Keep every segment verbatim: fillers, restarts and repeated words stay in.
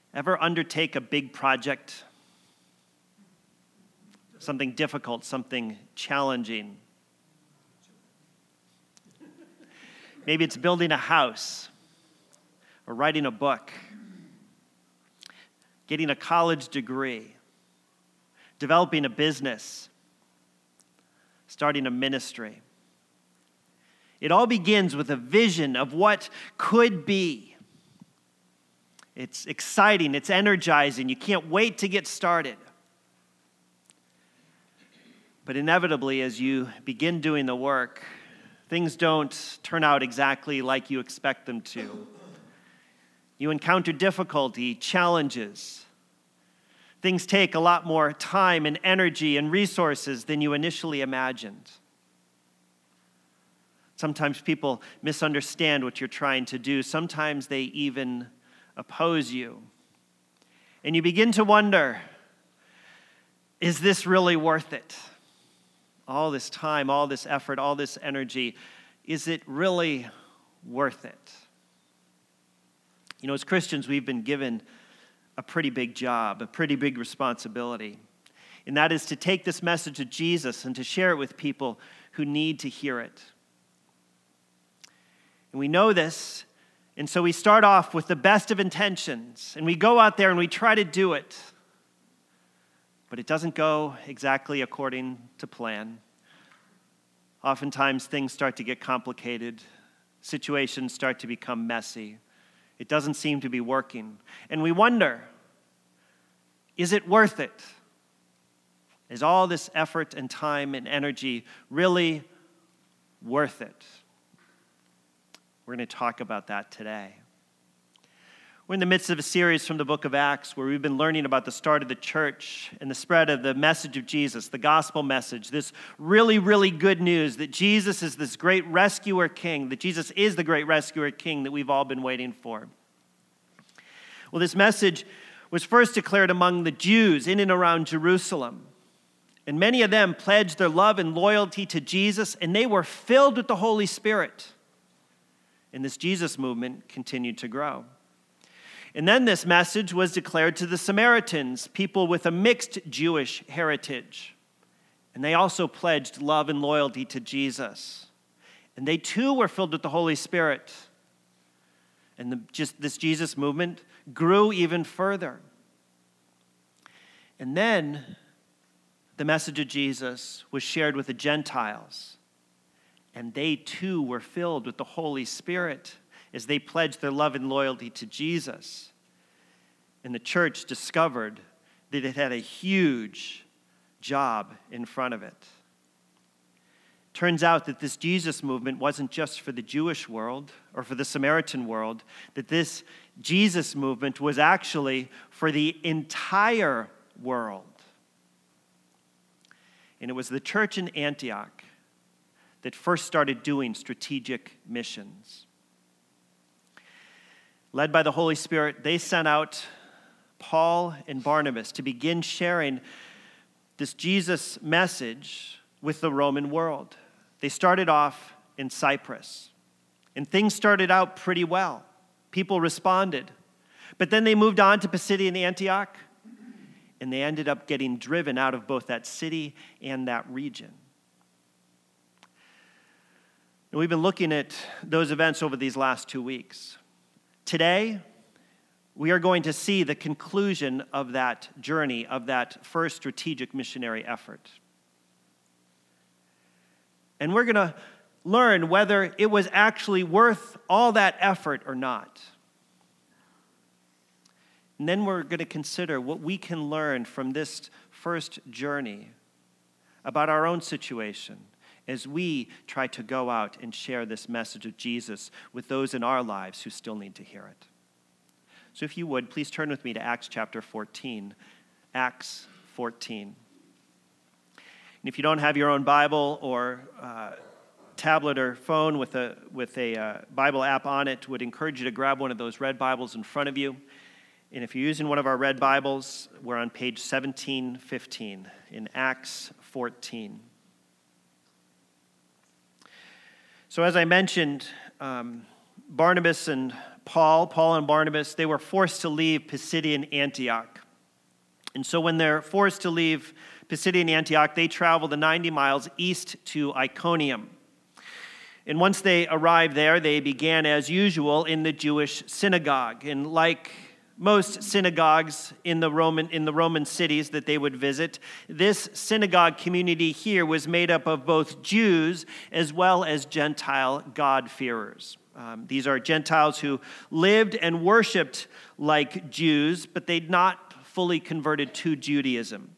Ever undertake a big project? Something difficult, something challenging. Maybe it's building a house or writing a book, getting a college degree, developing a business, starting a ministry. It all begins with a vision of what could be. It's exciting, it's energizing, you can't wait to get started. But inevitably, as you begin doing the work, things don't turn out exactly like you expect them to. You encounter difficulty, challenges. Things take a lot more time and energy and resources than you initially imagined. Sometimes people misunderstand what you're trying to do. Sometimes they even oppose you. And you begin to wonder, is this really worth it? All this time, all this effort, all this energy, is it really worth it? You know, as Christians, we've been given a pretty big job, a pretty big responsibility. And that is to take this message of Jesus and to share it with people who need to hear it. And we know this, and so we start off with the best of intentions, and we go out there and we try to do it. But it doesn't go exactly according to plan. Oftentimes things start to get complicated. Situations start to become messy. It doesn't seem to be working. And we wonder, is it worth it? Is all this effort and time and energy really worth it? We're going to talk about that today. We're in the midst of a series from the book of Acts where we've been learning about the start of the church and the spread of the message of Jesus, the gospel message, this really, really good news that Jesus is this great rescuer king, that Jesus is the great rescuer king that we've all been waiting for. Well, this message was first declared among the Jews in and around Jerusalem. And many of them pledged their love and loyalty to Jesus, and they were filled with the Holy Spirit. And this Jesus movement continued to grow. And then this message was declared to the Samaritans, people with a mixed Jewish heritage. And they also pledged love and loyalty to Jesus. And they too were filled with the Holy Spirit. And the, just this Jesus movement grew even further. And then the message of Jesus was shared with the Gentiles. And they too were filled with the Holy Spirit as they pledged their love and loyalty to Jesus. And the church discovered that it had a huge job in front of it. Turns out that this Jesus movement wasn't just for the Jewish world or for the Samaritan world, that this Jesus movement was actually for the entire world. And it was the church in Antioch that first started doing strategic missions. Led by the Holy Spirit, they sent out Paul and Barnabas to begin sharing this Jesus message with the Roman world. They started off in Cyprus, and things started out pretty well. People responded. But then they moved on to Pisidian Antioch, and they ended up getting driven out of both that city and that region. And we've been looking at those events over these last two weeks. Today, we are going to see the conclusion of that journey, of that first strategic missionary effort. And we're going to learn whether it was actually worth all that effort or not. And then we're going to consider what we can learn from this first journey about our own situation as we try to go out and share this message of Jesus with those in our lives who still need to hear it. So if you would, please turn with me to Acts chapter fourteen. Acts fourteen. And if you don't have your own Bible or uh, tablet or phone with a with a uh, Bible app on it, would encourage you to grab one of those red Bibles in front of you. And if you're using one of our red Bibles, we're on page seventeen fifteen in Acts fourteen. So as I mentioned, um, Barnabas and Paul, Paul and Barnabas, they were forced to leave Pisidian Antioch. And so when they're forced to leave Pisidian Antioch, they travel the ninety miles east to Iconium. And once they arrived there, they began as usual in the Jewish synagogue. And like most synagogues in the Roman in the Roman cities that they would visit, this synagogue community here was made up of both Jews as well as Gentile God-fearers. Um, these are Gentiles who lived and worshiped like Jews, but they'd not fully converted to Judaism.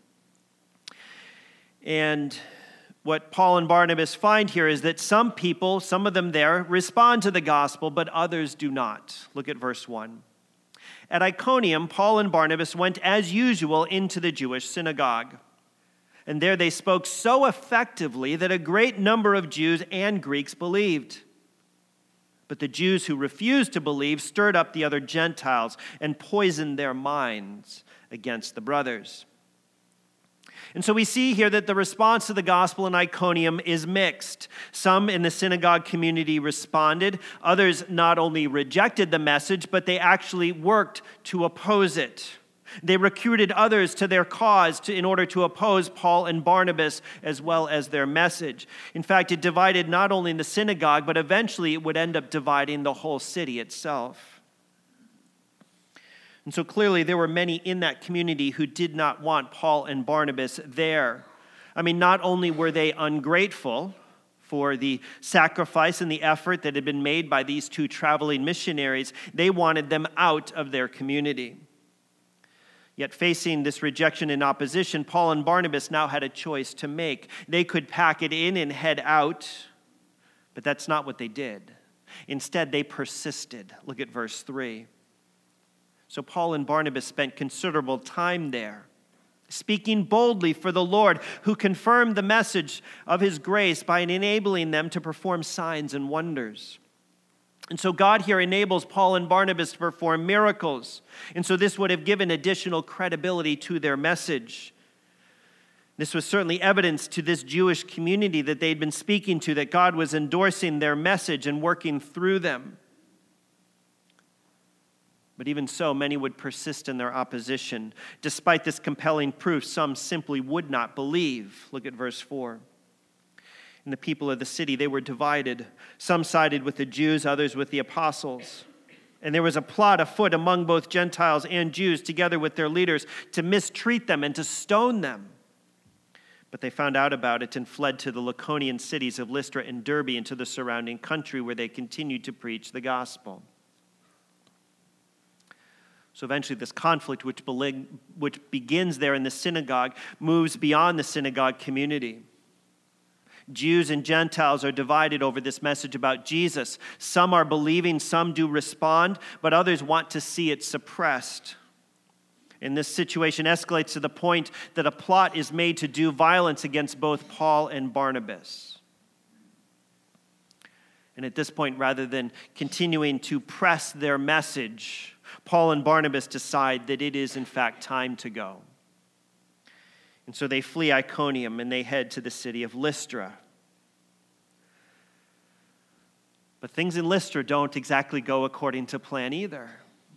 And what Paul and Barnabas find here is that some people, some of them there, respond to the gospel, but others do not. Look at verse one. At Iconium, Paul and Barnabas went as usual into the Jewish synagogue. And there they spoke so effectively that a great number of Jews and Greeks believed. But the Jews who refused to believe stirred up the other Gentiles and poisoned their minds against the brothers. And so we see here that the response to the gospel in Iconium is mixed. Some in the synagogue community responded. Others not only rejected the message, but they actually worked to oppose it. They recruited others to their cause to, in order to oppose Paul and Barnabas as well as their message. In fact, it divided not only the synagogue, but eventually it would end up dividing the whole city itself. And so clearly there were many in that community who did not want Paul and Barnabas there. I mean, not only were they ungrateful for the sacrifice and the effort that had been made by these two traveling missionaries, they wanted them out of their community. Yet facing this rejection and opposition, Paul and Barnabas now had a choice to make. They could pack it in and head out, but that's not what they did. Instead, they persisted. Look at verse three. So Paul and Barnabas spent considerable time there, speaking boldly for the Lord, who confirmed the message of his grace by enabling them to perform signs and wonders. And so God here enables Paul and Barnabas to perform miracles. And so this would have given additional credibility to their message. This was certainly evidence to this Jewish community that they'd been speaking to, that God was endorsing their message and working through them. But even so, many would persist in their opposition. Despite this compelling proof, some simply would not believe. Look at verse four. And the people of the city, they were divided. Some sided with the Jews, others with the apostles. And there was a plot afoot among both Gentiles and Jews, together with their leaders, to mistreat them and to stone them. But they found out about it and fled to the Lycaonian cities of Lystra and Derbe and to the surrounding country, where they continued to preach the gospel. So eventually this conflict, which, be- which begins there in the synagogue, moves beyond the synagogue community. Jews and Gentiles are divided over this message about Jesus. Some are believing, some do respond, but others want to see it suppressed. And this situation escalates to the point that a plot is made to do violence against both Paul and Barnabas. And at this point, rather than continuing to press their message, Paul and Barnabas decide that it is, in fact, time to go. And so they flee Iconium and they head to the city of Lystra. But things in Lystra don't exactly go according to plan either.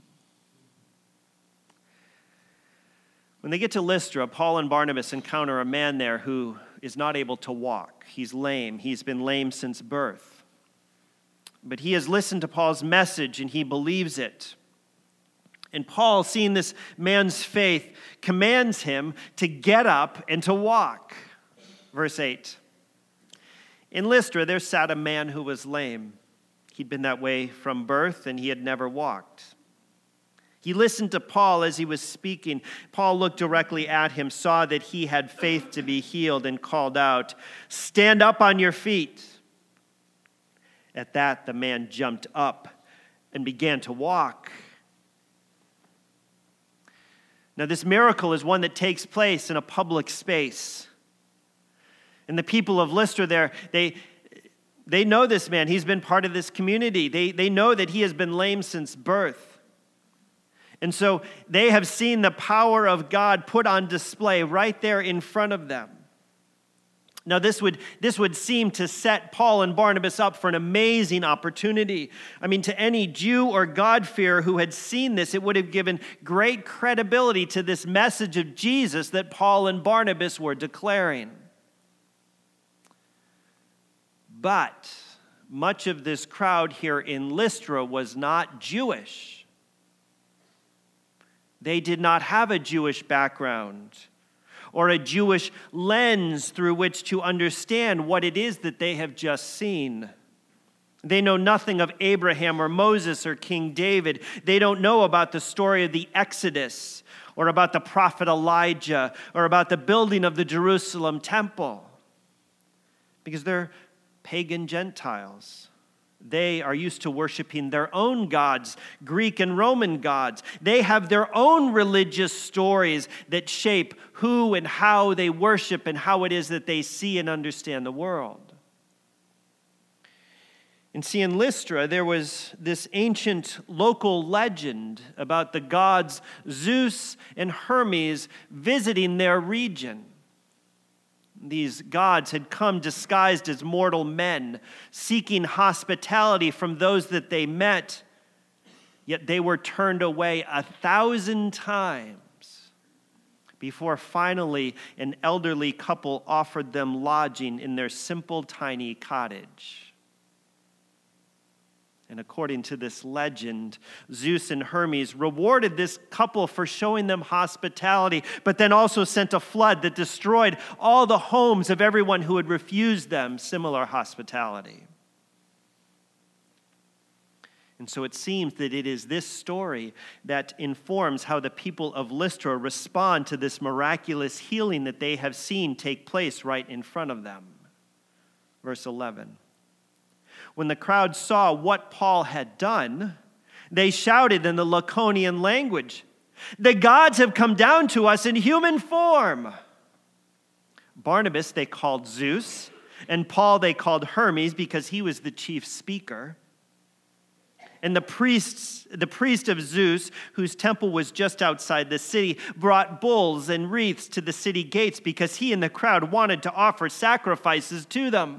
When they get to Lystra, Paul and Barnabas encounter a man there who is not able to walk. He's lame. He's been lame since birth. But he has listened to Paul's message and he believes it. And Paul, seeing this man's faith, commands him to get up and to walk. Verse eight. In Lystra, there sat a man who was lame. He'd been that way from birth, and he had never walked. He listened to Paul as he was speaking. Paul looked directly at him, saw that he had faith to be healed, and called out, "Stand up on your feet." At that, the man jumped up and began to walk. Now, this miracle is one that takes place in a public space. And the people of Lystra there, they, they know this man. He's been part of this community. They, they know that he has been lame since birth. And so they have seen the power of God put on display right there in front of them. Now, this would, this would seem to set Paul and Barnabas up for an amazing opportunity. I mean, to any Jew or God-fearer who had seen this, it would have given great credibility to this message of Jesus that Paul and Barnabas were declaring. But much of this crowd here in Lystra was not Jewish. They did not have a Jewish background or a Jewish lens through which to understand what it is that they have just seen. They know nothing of Abraham or Moses or King David. They don't know about the story of the Exodus or about the prophet Elijah or about the building of the Jerusalem temple, because they're pagan Gentiles. They are used to worshiping their own gods, Greek and Roman gods. They have their own religious stories that shape who and how they worship and how it is that they see and understand the world. And see, in Lystra, there was this ancient local legend about the gods Zeus and Hermes visiting their region. These gods had come disguised as mortal men, seeking hospitality from those that they met, yet they were turned away a thousand times before finally an elderly couple offered them lodging in their simple, tiny cottage. And according to this legend, Zeus and Hermes rewarded this couple for showing them hospitality, but then also sent a flood that destroyed all the homes of everyone who had refused them similar hospitality. And so it seems that it is this story that informs how the people of Lystra respond to this miraculous healing that they have seen take place right in front of them. Verse eleven. When the crowd saw what Paul had done, they shouted in the Laconian language, "The gods have come down to us in human form." Barnabas they called Zeus, and Paul they called Hermes because he was the chief speaker. And the priests, the priest of Zeus, whose temple was just outside the city, brought bulls and wreaths to the city gates because he and the crowd wanted to offer sacrifices to them.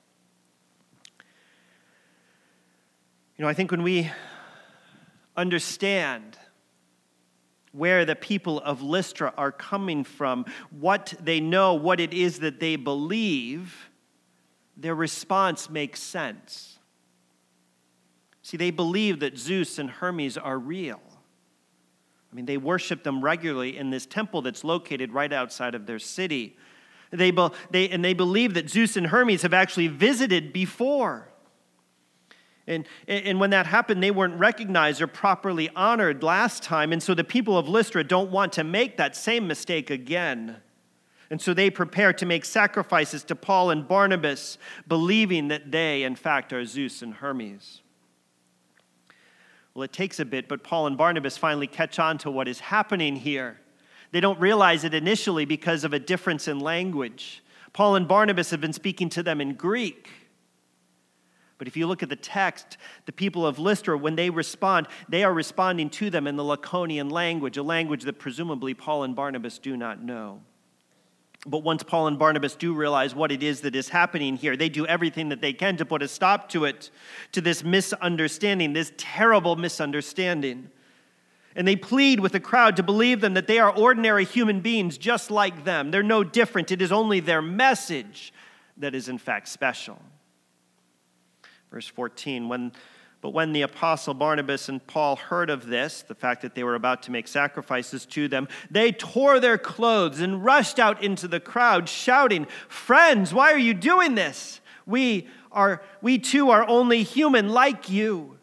You know, I think when we understand where the people of Lystra are coming from, what they know, what it is that they believe, their response makes sense. See, they believe that Zeus and Hermes are real. I mean, they worship them regularly in this temple that's located right outside of their city. They, they, and they believe that Zeus and Hermes have actually visited before. And, and when that happened, they weren't recognized or properly honored last time. And so the people of Lystra don't want to make that same mistake again. And so they prepare to make sacrifices to Paul and Barnabas, believing that they, in fact, are Zeus and Hermes. Well, it takes a bit, but Paul and Barnabas finally catch on to what is happening here. They don't realize it initially because of a difference in language. Paul and Barnabas have been speaking to them in Greek. But if you look at the text, the people of Lystra, when they respond, they are responding to them in the Laconian language, a language that presumably Paul and Barnabas do not know. But once Paul and Barnabas do realize what it is that is happening here, they do everything that they can to put a stop to it, to this misunderstanding, this terrible misunderstanding. And they plead with the crowd to believe them that they are ordinary human beings just like them. They're no different. It is only their message that is in fact special. Verse fourteen, when, but when the apostle Barnabas and Paul heard of this, the fact that they were about to make sacrifices to them, they tore their clothes and rushed out into the crowd, shouting, "Friends, why are you doing this? We are, we too are only human like you.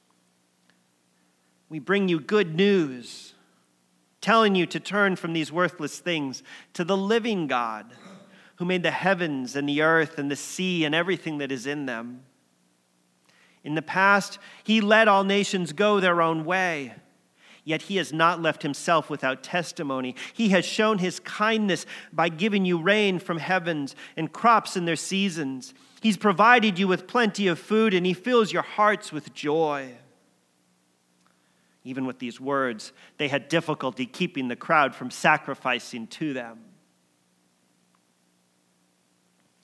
We bring you good news, telling you to turn from these worthless things to the living God, who made the heavens and the earth and the sea and everything that is in them. In the past, he let all nations go their own way, yet he has not left himself without testimony. He has shown his kindness by giving you rain from heavens and crops in their seasons. He's provided you with plenty of food, and he fills your hearts with joy." Even with these words, they had difficulty keeping the crowd from sacrificing to them.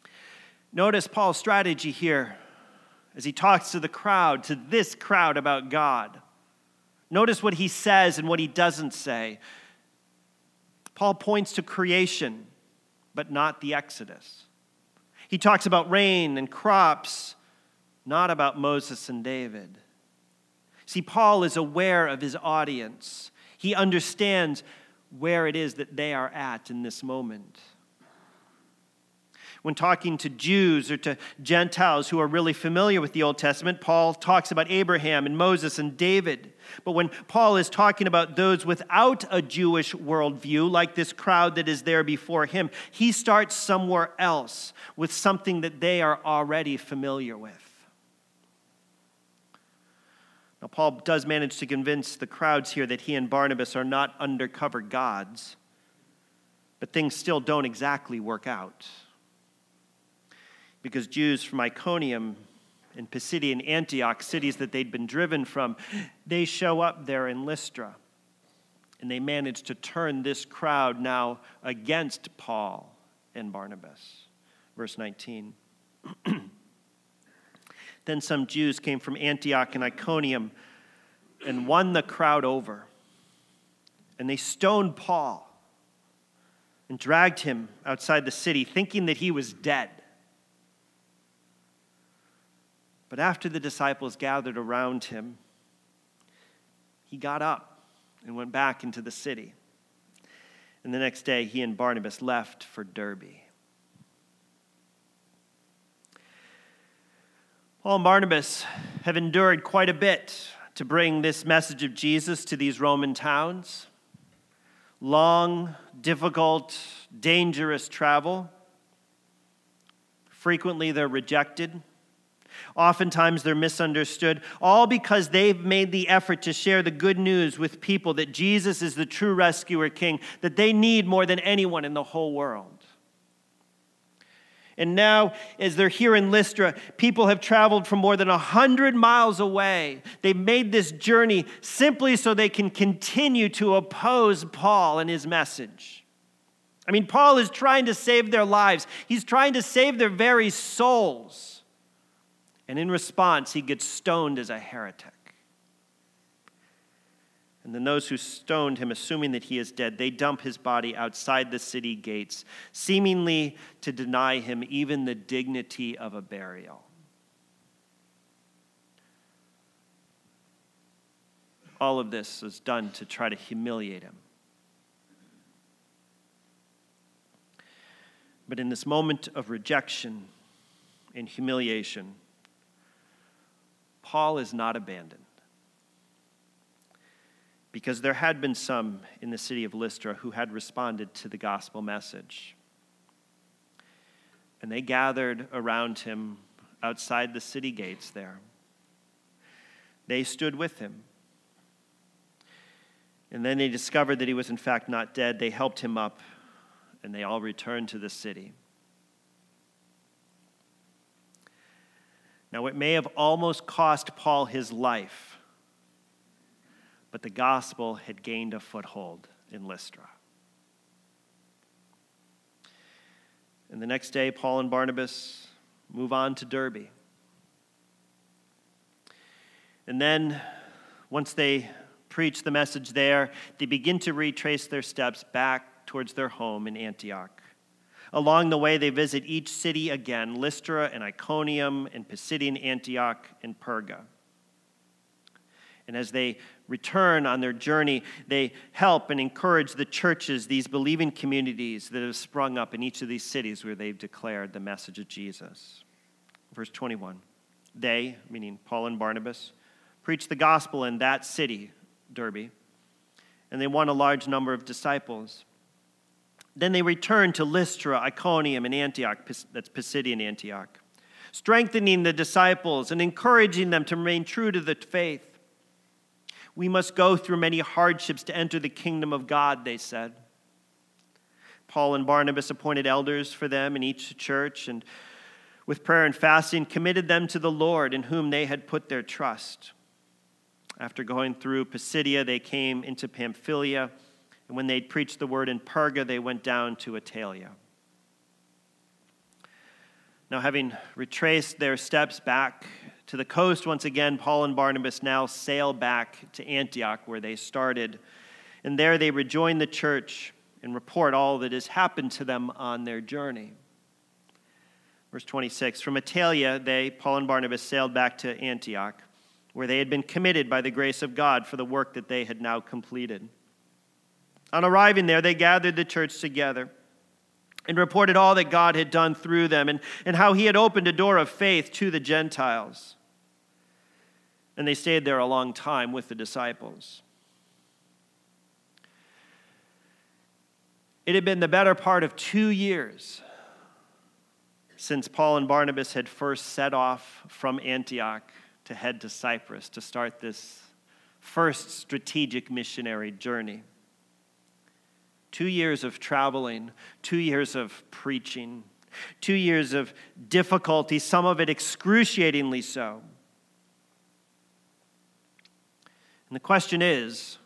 Notice Paul's strategy here as he talks to the crowd, to this crowd about God. Notice what he says and what he doesn't say. Paul points to creation, but not the Exodus. He talks about rain and crops, not about Moses and David. See, Paul is aware of his audience. He understands where it is that they are at in this moment. When talking to Jews or to Gentiles who are really familiar with the Old Testament, Paul talks about Abraham and Moses and David. But when Paul is talking about those without a Jewish worldview, like this crowd that is there before him, he starts somewhere else with something that they are already familiar with. Now, Paul does manage to convince the crowds here that he and Barnabas are not undercover gods, but things still don't exactly work out. Because Jews from Iconium and Pisidian Antioch, cities that they'd been driven from, they show up there in Lystra. And they manage to turn this crowd now against Paul and Barnabas. Verse nineteen. Then some Jews came from Antioch and Iconium and won the crowd over. And they stoned Paul and dragged him outside the city, thinking that he was dead. But after the disciples gathered around him, he got up and went back into the city. And the next day, he and Barnabas left for Derbe. Paul and Barnabas have endured quite a bit to bring this message of Jesus to these Roman towns. Long, difficult, dangerous travel. Frequently, they're rejected. Oftentimes they're misunderstood, all because they've made the effort to share the good news with people that Jesus is the true rescuer king that they need more than anyone in the whole world. And now, as they're here in Lystra, people have traveled from more than a hundred miles away. They've made this journey simply so they can continue to oppose Paul and his message. I mean, Paul is trying to save their lives. He's trying to save their very souls. And in response, he gets stoned as a heretic. And then those who stoned him, assuming that he is dead, they dump his body outside the city gates, seemingly to deny him even the dignity of a burial. All of this was done to try to humiliate him. But in this moment of rejection and humiliation, Paul is not abandoned, because there had been some in the city of Lystra who had responded to the gospel message. And they gathered around him outside the city gates there. They stood with him. And then they discovered that he was in fact not dead. They helped him up, and they all returned to the city. Now, it may have almost cost Paul his life, but the gospel had gained a foothold in Lystra. And the next day, Paul and Barnabas move on to Derbe. And then, once they preach the message there, they begin to retrace their steps back towards their home in Antioch. Along the way, they visit each city again, Lystra and Iconium and Pisidian Antioch and Perga. And as they return on their journey, they help and encourage the churches, these believing communities that have sprung up in each of these cities where they've declared the message of Jesus. Verse twenty-one, they, meaning Paul and Barnabas, preached the gospel in that city, Derbe, and they won a large number of disciples. Then they returned to Lystra, Iconium, and Antioch, that's Pisidian Antioch, strengthening the disciples and encouraging them to remain true to the faith. We must go through many hardships to enter the kingdom of God, they said. Paul and Barnabas appointed elders for them in each church, and with prayer and fasting committed them to the Lord in whom they had put their trust. After going through Pisidia, they came into Pamphylia, and when they'd preached the word in Perga, they went down to Attalia. Now, having retraced their steps back to the coast once again, Paul and Barnabas now sail back to Antioch, where they started. And there they rejoin the church and report all that has happened to them on their journey. Verse twenty-six, from Attalia, they, Paul and Barnabas, sailed back to Antioch, where they had been committed by the grace of God for the work that they had now completed. On arriving there, they gathered the church together and reported all that God had done through them and, and how he had opened a door of faith to the Gentiles. And they stayed there a long time with the disciples. It had been the better part of two years since Paul and Barnabas had first set off from Antioch to head to Cyprus to start this first strategic missionary journey. Two years of traveling, two years of preaching, two years of difficulty, some of it excruciatingly so. And the question is,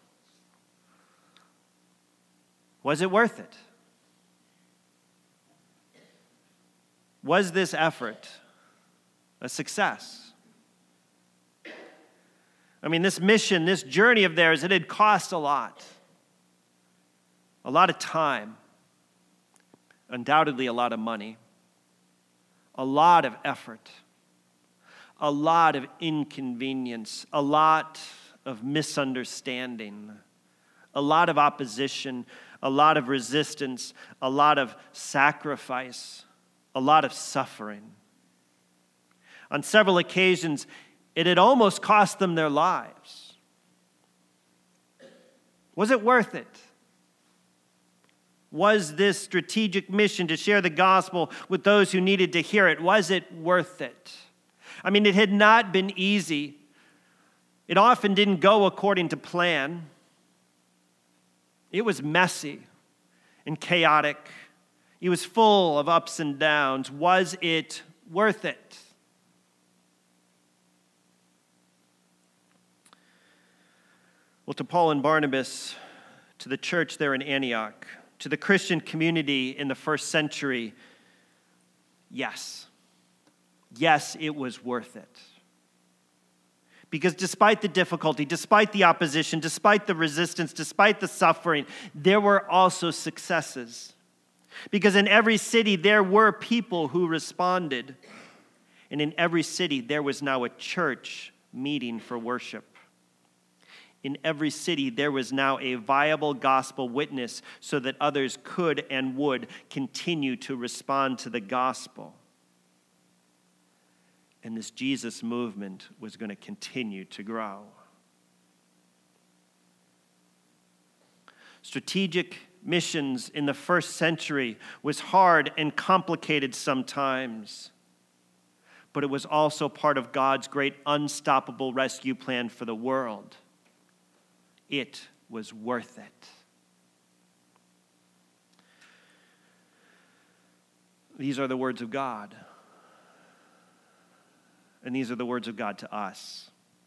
was it worth it? Was this effort a success? I mean, this mission, this journey of theirs, it had cost a lot. A lot of time, undoubtedly a lot of money, a lot of effort, a lot of inconvenience, a lot of misunderstanding, a lot of opposition, a lot of resistance, a lot of sacrifice, a lot of suffering. On several occasions, it had almost cost them their lives. Was it worth it? Was this strategic mission to share the gospel with those who needed to hear it, was it worth it? I mean, it had not been easy. It often didn't go according to plan. It was messy and chaotic. It was full of ups and downs. Was it worth it? Well, to Paul and Barnabas, to the church there in Antioch, to the Christian community in the first century, yes. Yes, it was worth it. Because despite the difficulty, despite the opposition, despite the resistance, despite the suffering, there were also successes. Because in every city, there were people who responded. And in every city, there was now a church meeting for worship. In every city, there was now a viable gospel witness so that others could and would continue to respond to the gospel. And this Jesus movement was going to continue to grow. Strategic missions in the first century was hard and complicated sometimes, but it was also part of God's great unstoppable rescue plan for the world. It was worth it. These are the words of God. And these are the words of God to us.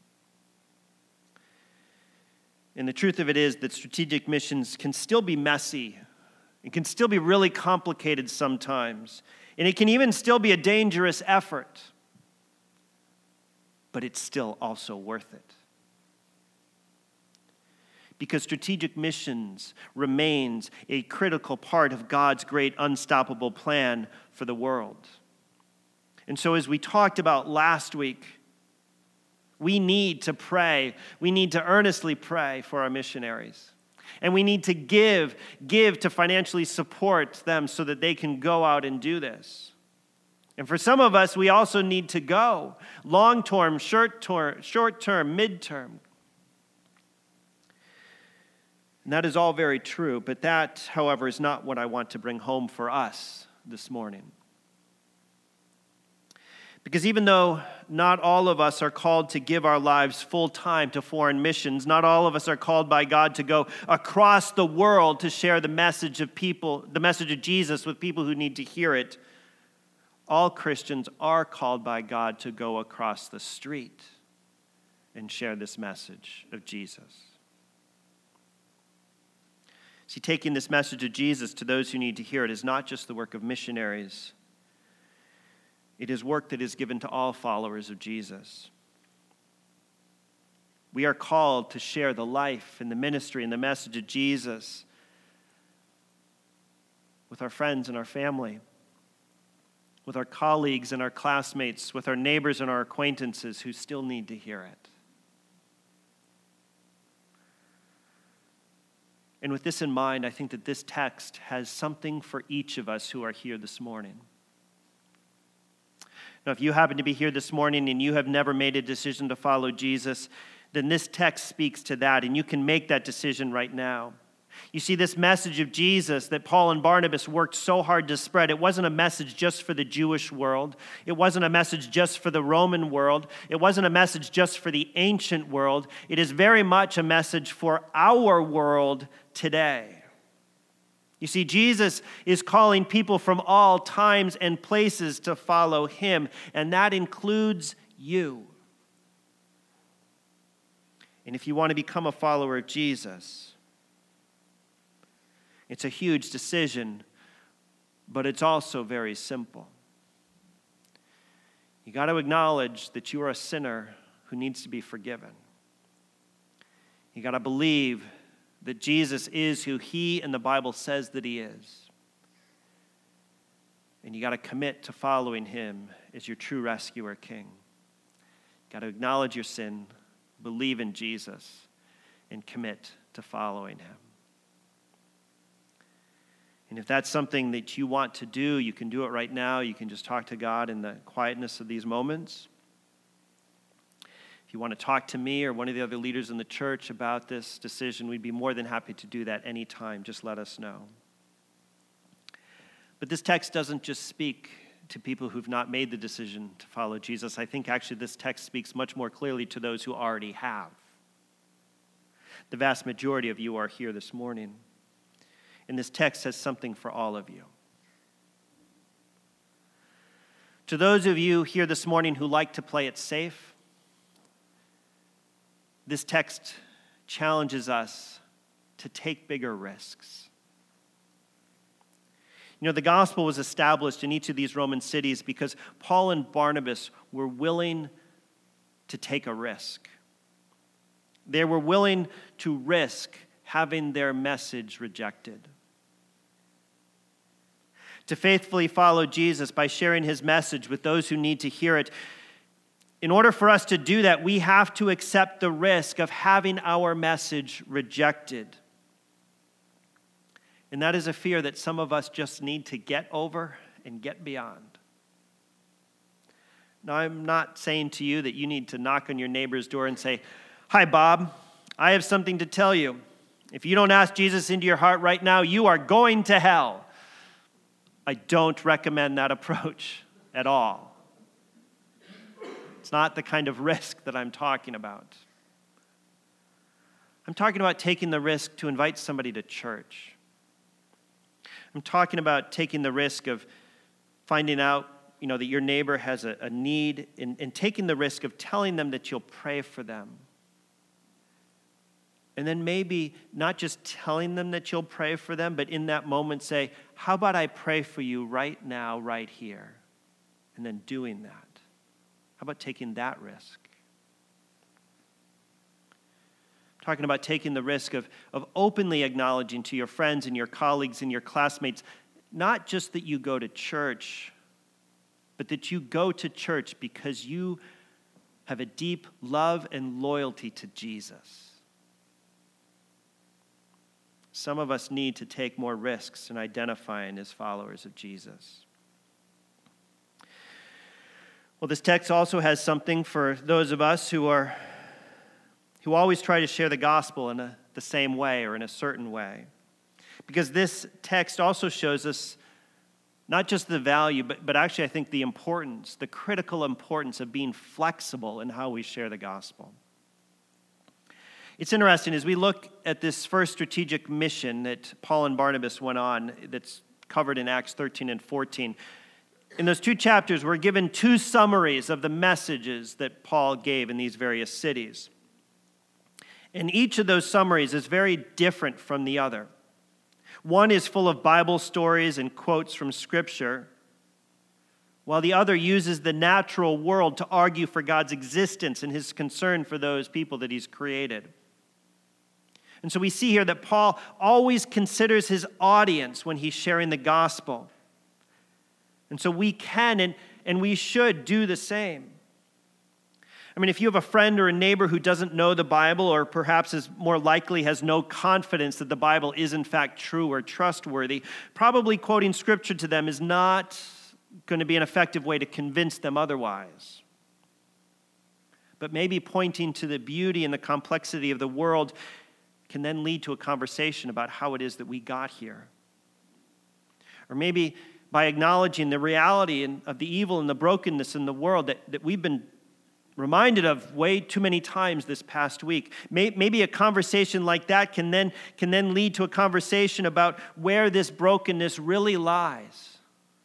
And the truth of it is that strategic missions can still be messy. It can still be really complicated sometimes. And it can even still be a dangerous effort. But it's still also worth it. Because strategic missions remains a critical part of God's great unstoppable plan for the world. And so as we talked about last week, we need to pray. We need to earnestly pray for our missionaries. And we need to give, give to financially support them so that they can go out and do this. And for some of us, we also need to go. Long-term, short-term, short-term, mid-term. And that is all very true, but that, however, is not what I want to bring home for us this morning. Because even though not all of us are called to give our lives full time to foreign missions, not all of us are called by God to go across the world to share the message of people, the message of Jesus with people who need to hear it, all Christians are called by God to go across the street and share this message of Jesus. See, taking this message of Jesus to those who need to hear it is not just the work of missionaries. It is work that is given to all followers of Jesus. We are called to share the life and the ministry and the message of Jesus with our friends and our family, with our colleagues and our classmates, with our neighbors and our acquaintances who still need to hear it. And with this in mind, I think that this text has something for each of us who are here this morning. Now, if you happen to be here this morning and you have never made a decision to follow Jesus, then this text speaks to that, and you can make that decision right now. You see, this message of Jesus that Paul and Barnabas worked so hard to spread, it wasn't a message just for the Jewish world. It wasn't a message just for the Roman world. It wasn't a message just for the ancient world. It is very much a message for our world today. You see, Jesus is calling people from all times and places to follow him, and that includes you. And if you want to become a follower of Jesus, it's a huge decision, but it's also very simple. You got to acknowledge that you are a sinner who needs to be forgiven. You got to believe that Jesus is who he and the Bible says that he is. And you got to commit to following him as your true rescuer king. You got to acknowledge your sin, believe in Jesus, and commit to following him. And if that's something that you want to do, you can do it right now. You can just talk to God in the quietness of these moments. If you want to talk to me or one of the other leaders in the church about this decision, we'd be more than happy to do that anytime. Just let us know. But this text doesn't just speak to people who've not made the decision to follow Jesus. I think actually this text speaks much more clearly to those who already have. The vast majority of you are here this morning. And this text has something for all of you. To those of you here this morning who like to play it safe, this text challenges us to take bigger risks. You know, the gospel was established in each of these Roman cities because Paul and Barnabas were willing to take a risk. They were willing to risk having their message rejected. To faithfully follow Jesus by sharing his message with those who need to hear it. In order for us to do that, we have to accept the risk of having our message rejected. And that is a fear that some of us just need to get over and get beyond. Now, I'm not saying to you that you need to knock on your neighbor's door and say, "Hi, Bob, I have something to tell you. If you don't ask Jesus into your heart right now, you are going to hell." I don't recommend that approach at all. It's not the kind of risk that I'm talking about. I'm talking about taking the risk to invite somebody to church. I'm talking about taking the risk of finding out, you know, that your neighbor has a, a need and, and taking the risk of telling them that you'll pray for them. And then maybe not just telling them that you'll pray for them, but in that moment say, "How about I pray for you right now, right here?" And then doing that. How about taking that risk? I'm talking about taking the risk of, of openly acknowledging to your friends and your colleagues and your classmates, not just that you go to church, but that you go to church because you have a deep love and loyalty to Jesus. Some of us need to take more risks in identifying as followers of Jesus. Well, this text also has something for those of us who are who always try to share the gospel in a, the same way or in a certain way. Because this text also shows us not just the value, but, but actually I think the importance, the critical importance of being flexible in how we share the gospel. It's interesting, as we look at this first strategic mission that Paul and Barnabas went on, that's covered in Acts thirteen and fourteen, in those two chapters, we're given two summaries of the messages that Paul gave in these various cities. And each of those summaries is very different from the other. One is full of Bible stories and quotes from Scripture, while the other uses the natural world to argue for God's existence and his concern for those people that he's created. And so we see here that Paul always considers his audience when he's sharing the gospel. And so we can and, and we should do the same. I mean, if you have a friend or a neighbor who doesn't know the Bible, or perhaps is more likely has no confidence that the Bible is in fact true or trustworthy, probably quoting scripture to them is not going to be an effective way to convince them otherwise. But maybe pointing to the beauty and the complexity of the world can then lead to a conversation about how it is that we got here. Or maybe by acknowledging the reality of the evil and the brokenness in the world that, that we've been reminded of way too many times this past week. Maybe a conversation like that can then, can then lead to a conversation about where this brokenness really lies.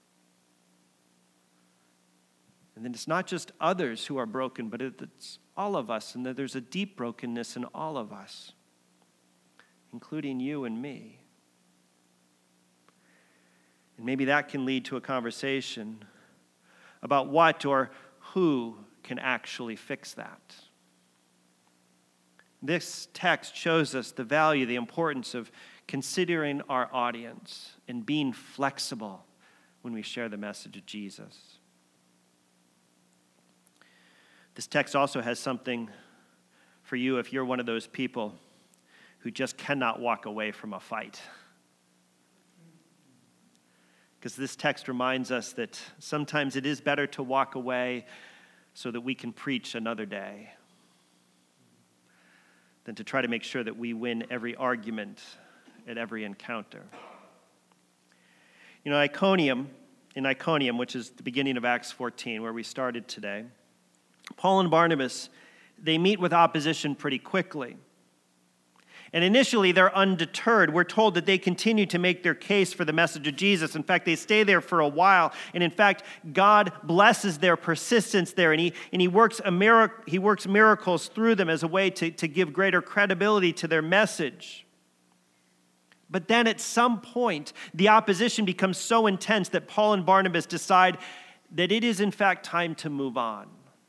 And then it's not just others who are broken, but it's all of us, and that there's a deep brokenness in all of us, including you and me. And maybe that can lead to a conversation about what or who can actually fix that. This text shows us the value, the importance of considering our audience and being flexible when we share the message of Jesus. This text also has something for you if you're one of those people who just cannot walk away from a fight. Because this text reminds us that sometimes it is better to walk away so that we can preach another day than to try to make sure that we win every argument at every encounter. You know, Iconium, in Iconium, which is the beginning of Acts fourteen, where we started today, Paul and Barnabas, they meet with opposition pretty quickly. And initially, they're undeterred. We're told that they continue to make their case for the message of Jesus. In fact, they stay there for a while. And in fact, God blesses their persistence there. And he, and he, works, a mirac- he works miracles through them as a way to, to give greater credibility to their message. But then at some point, the opposition becomes so intense that Paul and Barnabas decide that it is in fact time to move on.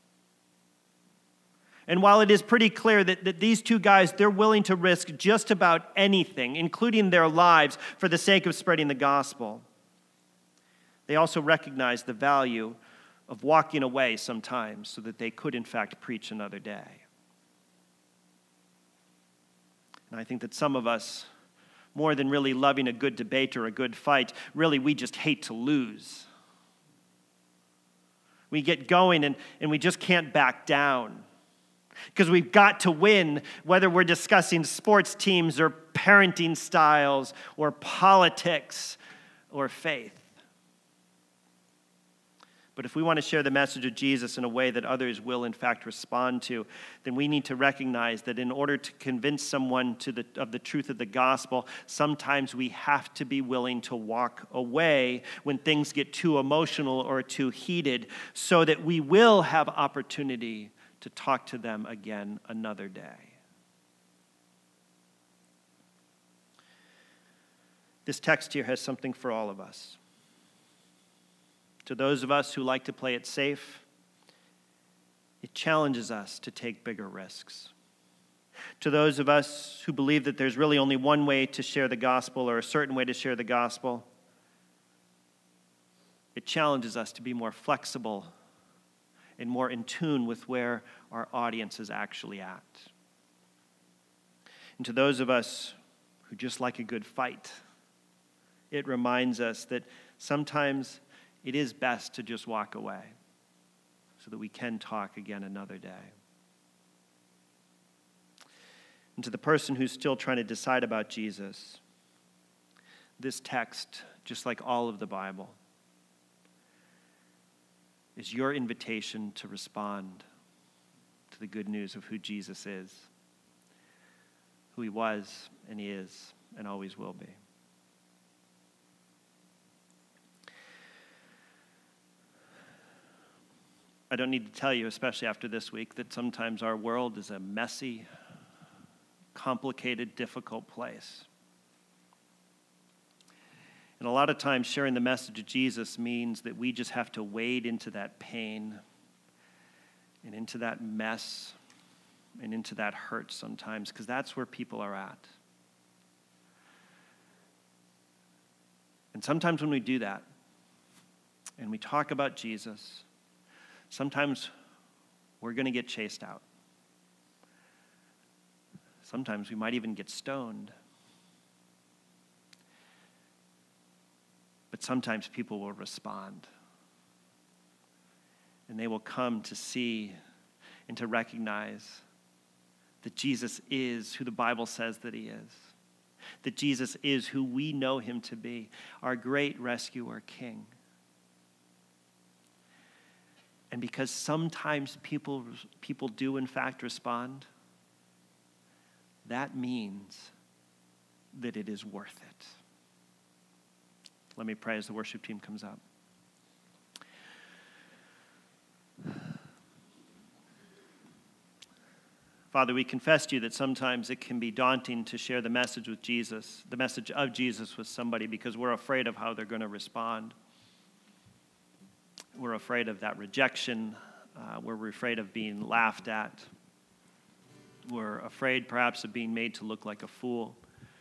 And while it is pretty clear that, that these two guys, they're willing to risk just about anything, including their lives, for the sake of spreading the gospel, they also recognize the value of walking away sometimes so that they could, in fact, preach another day. And I think that some of us, more than really loving a good debate or a good fight, really we just hate to lose. We get going and, and we just can't back down. Because we've got to win, whether we're discussing sports teams or parenting styles or politics or faith. But if we want to share the message of Jesus in a way that others will in fact respond to, then we need to recognize that in order to convince someone to the, of the truth of the gospel, sometimes we have to be willing to walk away when things get too emotional or too heated, so that we will have opportunity to talk to them again another day. This text here has something for all of us. To those of us who like to play it safe, it challenges us to take bigger risks. To those of us who believe that there's really only one way to share the gospel, or a certain way to share the gospel, it challenges us to be more flexible and more in tune with where our audience is actually at. And to those of us who just like a good fight, it reminds us that sometimes it is best to just walk away so that we can talk again another day. And to the person who's still trying to decide about Jesus, this text, just like all of the Bible, is your invitation to respond to the good news of who Jesus is, who he was and he is and always will be. I don't need to tell you, especially after this week, that sometimes our world is a messy, complicated, difficult place. And a lot of times sharing the message of Jesus means that we just have to wade into that pain and into that mess and into that hurt sometimes, because that's where people are at. And sometimes when we do that and we talk about Jesus, sometimes we're going to get chased out. Sometimes we might even get stoned. But sometimes people will respond. And they will come to see and to recognize that Jesus is who the Bible says that he is. That Jesus is who we know him to be, our great rescuer king. And because sometimes people, people do in fact respond, that means that it is worth it. Let me pray as the worship team comes up. Father, we confess to you that sometimes it can be daunting to share the message with Jesus, the message of Jesus with somebody, because we're afraid of how they're going to respond. We're afraid of that rejection. Uh, we're afraid of being laughed at. We're afraid perhaps of being made to look like a fool.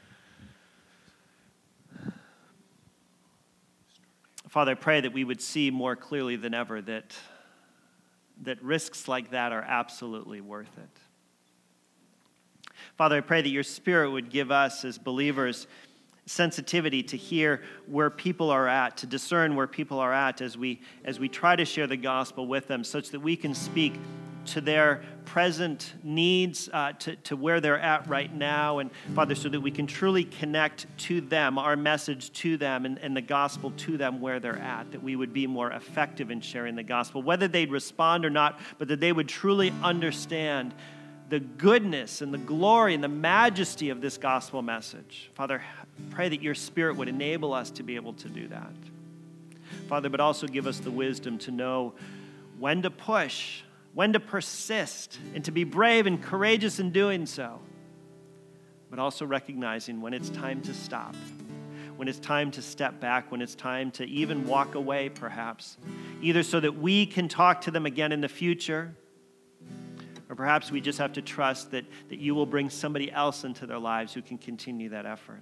Father, I pray that we would see more clearly than ever that, that risks like that are absolutely worth it. Father, I pray that your Spirit would give us as believers sensitivity to hear where people are at, to discern where people are at as we, as we try to share the gospel with them, such that we can speak to their present needs, uh, to, to where they're at right now, and Father, so that we can truly connect to them, our message to them, and, and the gospel to them where they're at, that we would be more effective in sharing the gospel, whether they'd respond or not, but that they would truly understand the goodness and the glory and the majesty of this gospel message. Father, pray that your Spirit would enable us to be able to do that. Father, but also give us the wisdom to know when to push, when to persist, and to be brave and courageous in doing so, but also recognizing when it's time to stop, when it's time to step back, when it's time to even walk away, perhaps, either so that we can talk to them again in the future, or perhaps we just have to trust that, that you will bring somebody else into their lives who can continue that effort.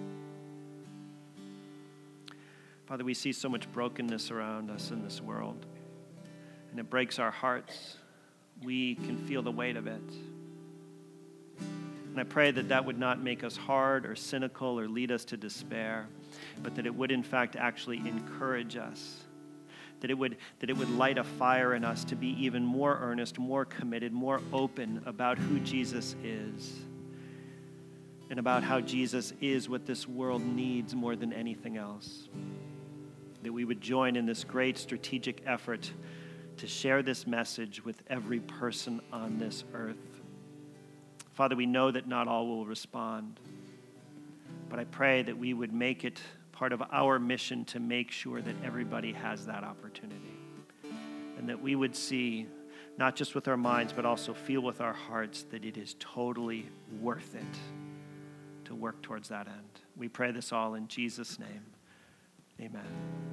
Father, we see so much brokenness around us in this world, and it breaks our hearts. We can feel the weight of it. And I pray that that would not make us hard or cynical or lead us to despair, but that it would in fact actually encourage us. That it would that it would light a fire in us to be even more earnest, more committed, more open about who Jesus is, and about how Jesus is what this world needs more than anything else. That we would join in this great strategic effort to share this message with every person on this earth. Father, we know that not all will respond, but I pray that we would make it part of our mission to make sure that everybody has that opportunity, and that we would see, not just with our minds, but also feel with our hearts that it is totally worth it to work towards that end. We pray this all in Jesus' name. Amen.